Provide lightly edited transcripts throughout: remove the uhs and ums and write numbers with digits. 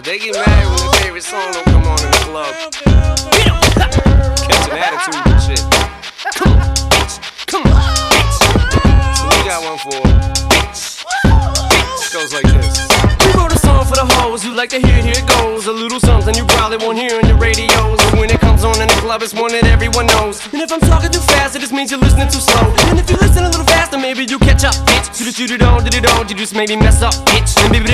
but they get mad when their favorite song don't come on in the club. Catch an attitude and shit. Come on, bitch. Come on, bitch. So we got one for bitch. It goes like this. We wrote a song for the hoes who like to hear it, here it goes. A little something you probably won't hear in the radios. But when it comes on in the club, it's one that everyone knows. And if I'm talking too fast, it just means you're listening too slow. And if you listen a little faster, maybe you catch up, bitch. Shoot it on, you just made me mess up, bitch. And baby,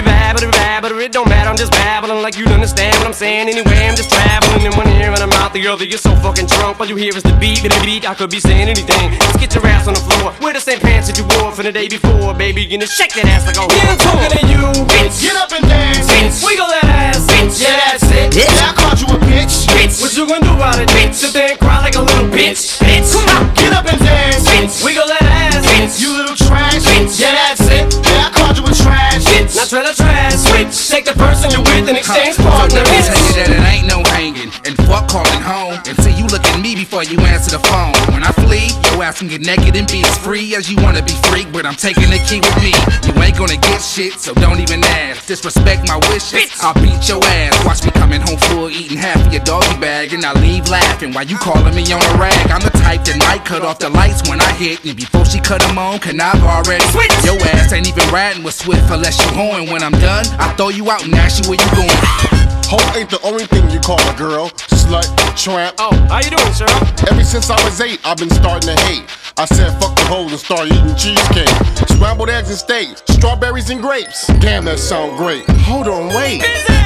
it don't matter, I'm just babbling like you understand what I'm saying. Anyway, I'm just traveling in one ear and I'm out the other. You're so fucking drunk, all you hear is the beat. I could be saying anything. Just get your ass on the floor. Wear the same pants that you wore from the day before, baby. You gonna shake that ass like a whore. Yeah, I'm talking to you, bitch. Get up and dance, bitch. Wiggle that ass, bitch. Yeah, that's it. Yeah, I called you a bitch, bitch. What you gonna do about it, bitch? Sit there and cry like a little bitch, bitch. Come on, get up and dance, bitch. Wiggle that ass, bitch. You little trash, bitch. Yeah, that's it. Yeah, I called you a trash, bitch. Now try to trash, switch. Take the person you're with and exchange partners. Let me tell you that it ain't no hanging and fuck calling home until you look at me before you answer the phone. When I flee, your ass can get naked and be as free as you wanna be free, but I'm taking the key with me. You ain't gonna get shit, so don't even ask. Disrespect my wishes, I'll beat your ass. Watch me coming home full, eating half of your doggy bag, and I leave laughing while you calling me on a rag. I'm the type that might cut off the lights when I hit, and before she cut them on, can I've already switch. Your ass ain't even riding with Swift unless you horn. When I'm done, I throw you out and ask you where you going. Hoe ain't the only thing you call a girl. Slut, tramp. Oh, how you doing, sir? Ever since I was 8, I've been starting to hate. I said fuck the hoes and started eating cheesecake. Scrambled eggs and steak, strawberries and grapes. Damn, that sound great. Hold on, wait.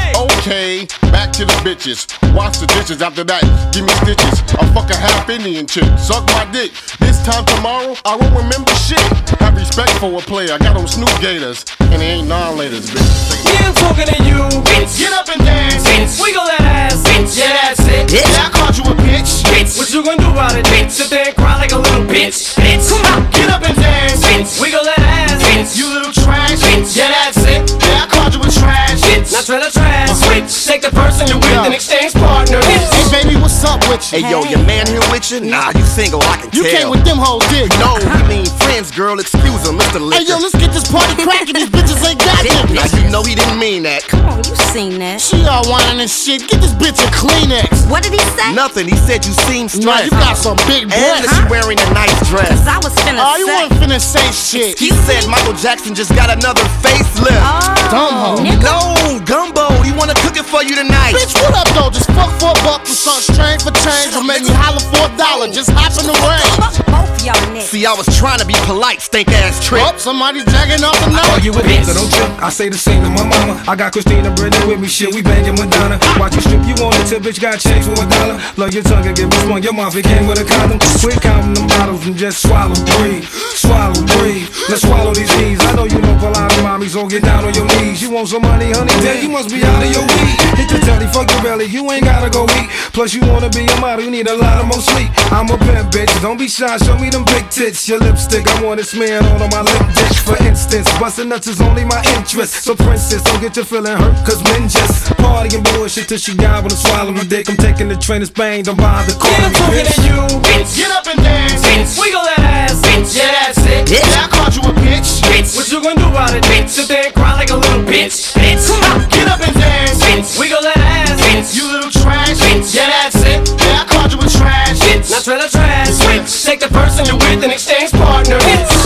Okay, back to the bitches. Wash the dishes, after that, give me stitches. I fuck a half Indian chick, suck my dick. This time tomorrow, I won't remember shit. Have respect for a player, I got on Snoop Gators. And they ain't non-laters, bitch. Yeah, I'm talking to you, bitch. Get up and dance, bitch. Wiggle that ass, bitch. Yeah, that's it. Yeah, I called you a bitch, bitch. What you gonna do about it, bitch? Sit there and cry like a little bitch, bitch. Come on, get up and dance, bitch. Wiggle that ass, bitch. You little trash, bitch. Yeah, that's it. Yeah, I called you a trash, bitch. Now try to trash, switch. Take the person you're with and exchange partners. Hey, baby, what's up with you? Hey, yo, your man here with you? Nah, you single, I can You tell. came with them hoes, did you? No, I mean friends, girl, excuse him, Mr. Liquor. Hey, yo, let's get this party cracking. These bitches ain't got it. Now you know he didn't mean that. Come on, you seen that. She all whining and shit. Get this bitch a Kleenex. What did he say? Nothing, he said you seem Nah, stressed. you got some big And breasts. that you wearing a nice dress. Cause I was finna Oh, you say. weren't finna say shit. He said Michael Jackson just got another facelift. Dumb hoe. nigga. No, Gumbo, he wanna cook it for you tonight. Bitch, what up, though? Just fuck for a buck with something strange for change or make me holler for $1. Just hop in the range. Both y'all niggas. See, I was trying to be polite, stink ass trick. Oh, somebody jacking up the Oh, night. you with me, so don't trip. I say the same to my mama. I got Christina Brennan with me, shit, we banging Madonna. Watch you strip, you want it till bitch got changed for $1. Love your tongue and give me one, your mouth, it came with a condom. Quit counting them bottles and just swallow, breathe. Swallow, breathe. Let's swallow these E's. I know you know a lot of mommies, so get down on your knees. You want some money, honey, then you must be out of your weed. Hit the telly, fuck your belly, you ain't gotta go eat. Plus you wanna be a model, you need a lot of more sleep. I'm a pimp, bitch, don't be shy, show me them big tits. Your lipstick, I want it smeared all on my lip dish. For instance, bustin' nuts is only my interest. So princess, don't get your feeling hurt, cause men just party and bullshit till she gobble and swallow my dick. I'm taking the train to Spain, don't bother calling me bitch. You, bitch. Get up and dance, bitch. Wiggle that ass, bitch. Yeah, that's it. Yeah, I called you a bitch, bitch. What you gonna do about it, bitch? Sit there and cry like a little bitch, bitch. Come on, get up and dance, bitch. Wiggle that ass, bitch. You little trash, bitch. Yeah, that's it. Yeah, I called you a trash, bitch. Now try to trash, switch. Take the person you're with and exchange partners.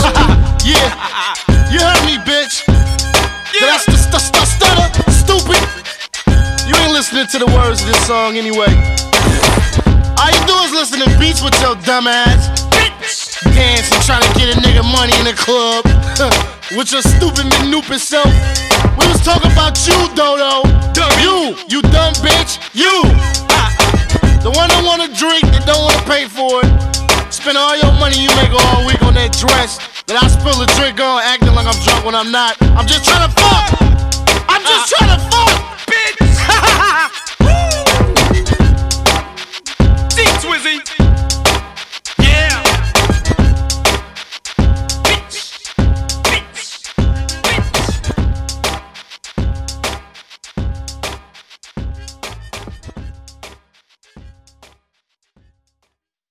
Yeah, you heard me, bitch. That's the stutter, stupid. You ain't listening to the words of this song anyway. All you do is listen to beats with your dumb ass. Dancing, trying to get a nigga money in the club. With your stupid manupid self. We was talking about you, Dodo. You dumb bitch. You. The one that wanna drink and don't wanna pay for it. Spend all your money you make all week on that dress that I spill a drink on, acting like I'm drunk when I'm not. I'm just trying to fuck. I'm just trying to fuck.